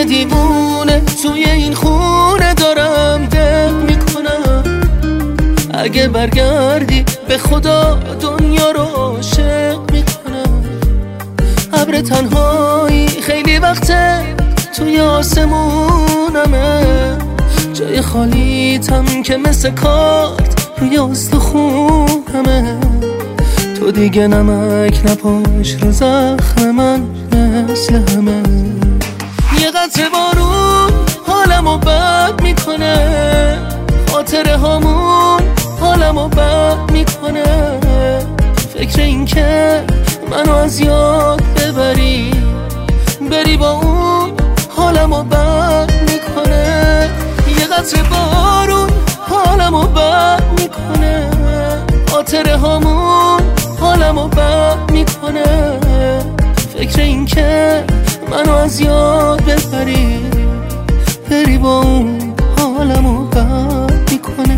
مثل دیوونه توی این خونه دارم دق میکنم. اگه برگردی به خدا دنیا رو عاشق میکنم. ابر تنهایی خیلی وقته توی آسمونمه، جای خالیتم که مثل کارت روی استخونمه. تو دیگه نمک نپاش رو زخم من مثل همه. یه قطره بارون حالمو بد میکنه، خاطره هامون حالمو بد میکنه. فکر این که منو از یاد ببری با اون حالمو بد میکنه. یه قطره بارون حالمو بد میکنه، خاطره هامون حالمو بد میکنه. فکر این که منو از یاد ببری با اون حالمو بد میکنه.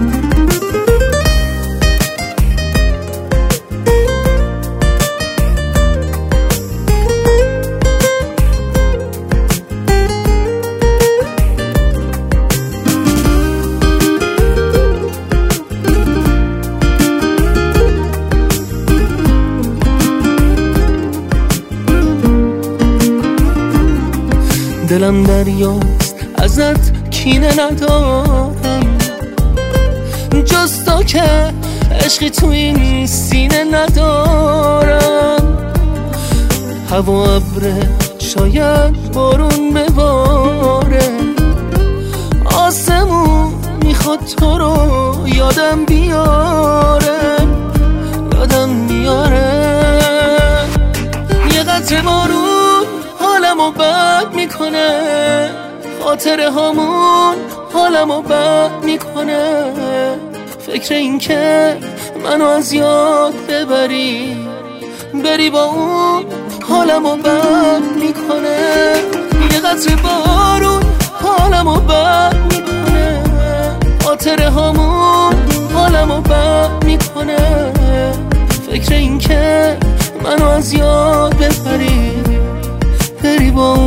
دلم دریاست ازت کینه ندارم، جز تو که عشقی تو این سینه ندارم. هوا ابره شاید بارون بباره، آسمون میخواد تو رو یادم بیاره. یه قطره بارون حالمو بد میکنه، خاطره هامون حالمو بد میکنه. فکر این که منو از یاد ببری با اون حالمو بد میکنه. یه قطره بارون حالمو بد میکنه، خاطره هامون حالمو بد میکنه. فکر این که منو از یاد ببری با اون